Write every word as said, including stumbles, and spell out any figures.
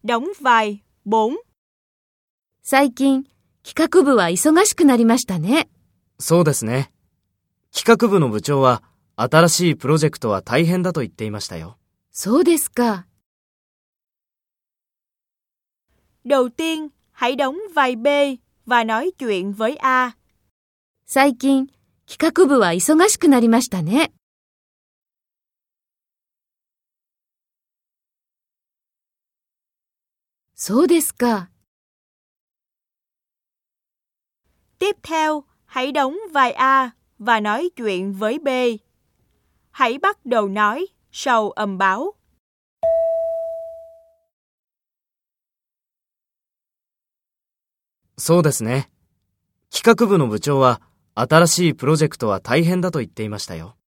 Đóng vai bốn. 最近、企画部は忙しくなりましたね。 そうですね。企画部の部長は新しいプロジェクトは大変だと言っていましたよ。 そうですか。 Đầu tiên, hãy đóng vai B và nói chuyện với A. 最近、企画部は忙しくなりましたね。そうですか。 Tiếp theo, hãy đóng vai A và nói chuyện với B. Hãy bắt đầu nói sau âm báo. そうですね。企画部の部長は新しいプロジェクトは大変だと言っていましたよ。